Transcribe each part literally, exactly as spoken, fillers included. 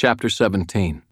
Chapter seventeen.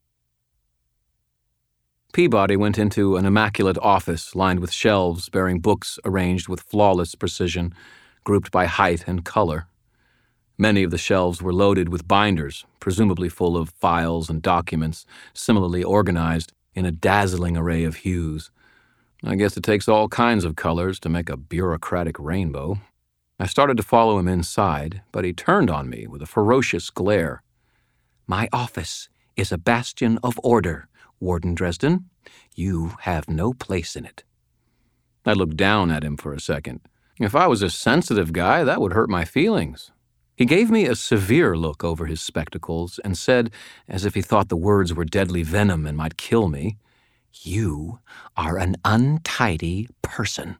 Peabody went into an immaculate office lined with shelves bearing books arranged with flawless precision, grouped by height and color. Many of the shelves were loaded with binders, presumably full of files and documents, similarly organized in a dazzling array of hues. I guess it takes all kinds of colors to make a bureaucratic rainbow. I started to follow him inside, but he turned on me with a ferocious glare. "My office is a bastion of order, Warden Dresden. You have no place in it." I looked down at him for a second. If I was a sensitive guy, that would hurt my feelings. He gave me a severe look over his spectacles and said, as if he thought the words were deadly venom and might kill me, "You are an untidy person."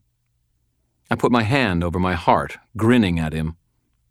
I put my hand over my heart, grinning at him.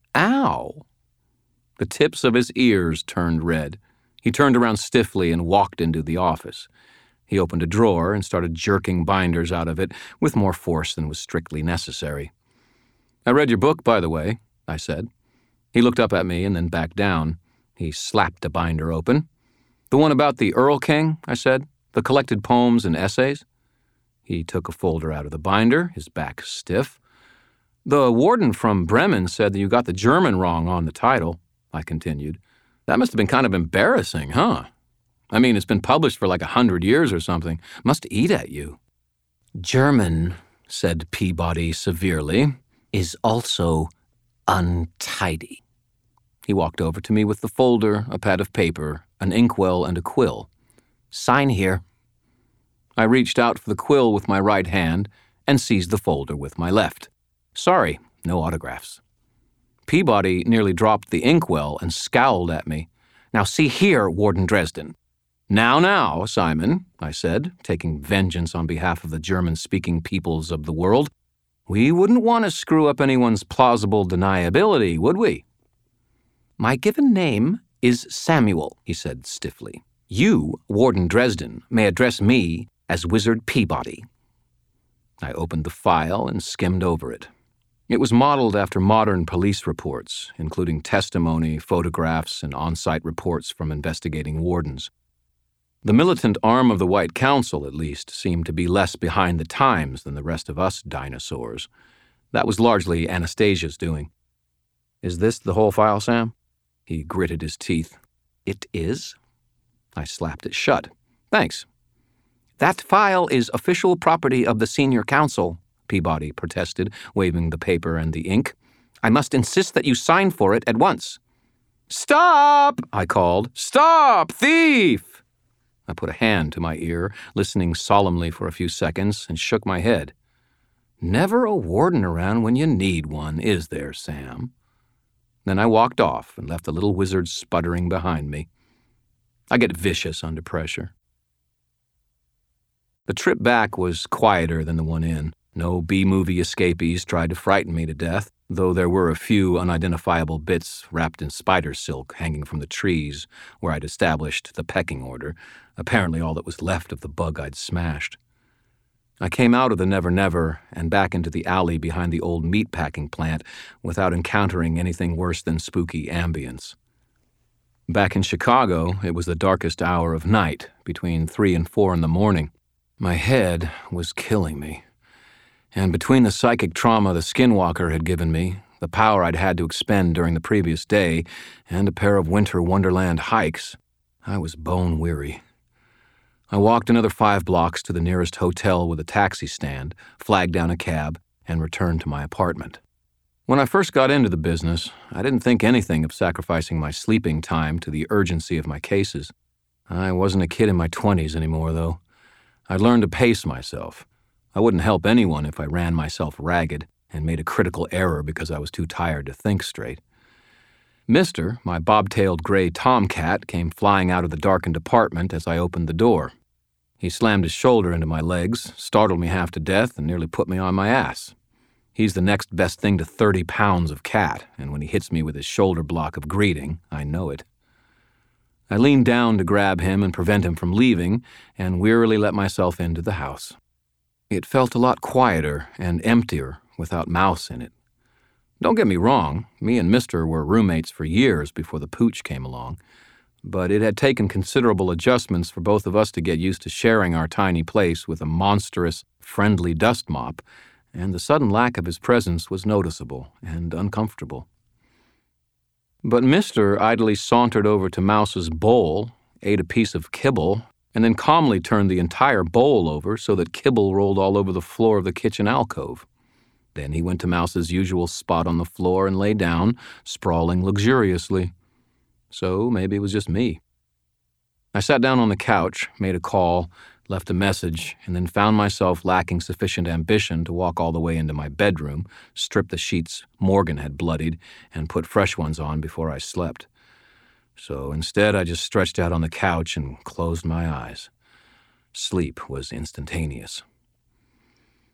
Ow! The tips of his ears turned red. He turned around stiffly and walked into the office. He opened a drawer and started jerking binders out of it with more force than was strictly necessary. "I read your book, by the way," I said. He looked up at me and then back down. He slapped a binder open. "The one about the Earl King," I said, "the collected poems and essays?" He took a folder out of the binder, his back stiff. "The warden from Bremen said that you got the German wrong on the title," I continued. "That must have been kind of embarrassing, huh? I mean, it's been published for like a hundred years or something. Must eat at you." "German," said Peabody severely, "is also untidy." He walked over to me with the folder, a pad of paper, an inkwell, and a quill. "Sign here." I reached out for the quill with my right hand and seized the folder with my left. Sorry, no autographs. Peabody nearly dropped the inkwell and scowled at me. "Now see here, Warden Dresden." "Now, now, Simon," I said, taking vengeance on behalf of the German-speaking peoples of the world. "We wouldn't want to screw up anyone's plausible deniability, would we?" "My given name is Samuel," he said stiffly. "You, Warden Dresden, may address me as Wizard Peabody." I opened the file and skimmed over it. It was modeled after modern police reports, including testimony, photographs, and on-site reports from investigating wardens. The militant arm of the White Council, at least, seemed to be less behind the times than the rest of us dinosaurs. That was largely Anastasia's doing. "Is this the whole file, Sam?" He gritted his teeth. "It is." I slapped it shut. "Thanks." "That file is official property of the Senior Council," Peabody protested, waving the paper and the ink. "I must insist that you sign for it at once." "Stop!" I called. "Stop, thief!" I put a hand to my ear, listening solemnly for a few seconds, and shook my head. Never a warden around when you need one, is there, Sam? Then I walked off and left the little wizard sputtering behind me. I get vicious under pressure. The trip back was quieter than the one in. No B-movie escapees tried to frighten me to death, though there were a few unidentifiable bits wrapped in spider silk hanging from the trees where I'd established the pecking order, apparently all that was left of the bug I'd smashed. I came out of the Never Never and back into the alley behind the old meatpacking plant without encountering anything worse than spooky ambience. Back in Chicago, it was the darkest hour of night, between three and four in the morning. My head was killing me. And between the psychic trauma the Skinwalker had given me, the power I'd had to expend during the previous day, and a pair of winter wonderland hikes, I was bone-weary. I walked another five blocks to the nearest hotel with a taxi stand, flagged down a cab, and returned to my apartment. When I first got into the business, I didn't think anything of sacrificing my sleeping time to the urgency of my cases. I wasn't a kid in my twenties anymore, though. I'd learned to pace myself. I wouldn't help anyone if I ran myself ragged and made a critical error because I was too tired to think straight. Mister, my bobtailed gray tomcat, came flying out of the darkened apartment as I opened the door. He slammed his shoulder into my legs, startled me half to death, and nearly put me on my ass. He's the next best thing to thirty pounds of cat, and when he hits me with his shoulder block of greeting, I know it. I leaned down to grab him and prevent him from leaving, and wearily let myself into the house. It felt a lot quieter and emptier without Mouse in it. Don't get me wrong, me and Mister were roommates for years before the pooch came along, but it had taken considerable adjustments for both of us to get used to sharing our tiny place with a monstrous, friendly dust mop, and the sudden lack of his presence was noticeable and uncomfortable. But Mister idly sauntered over to Mouse's bowl, ate a piece of kibble, and then calmly turned the entire bowl over so that kibble rolled all over the floor of the kitchen alcove. Then he went to Mouse's usual spot on the floor and lay down, sprawling luxuriously. So maybe it was just me. I sat down on the couch, made a call, left a message, and then found myself lacking sufficient ambition to walk all the way into my bedroom, strip the sheets Morgan had bloodied, and put fresh ones on before I slept. So instead, I just stretched out on the couch and closed my eyes. Sleep was instantaneous.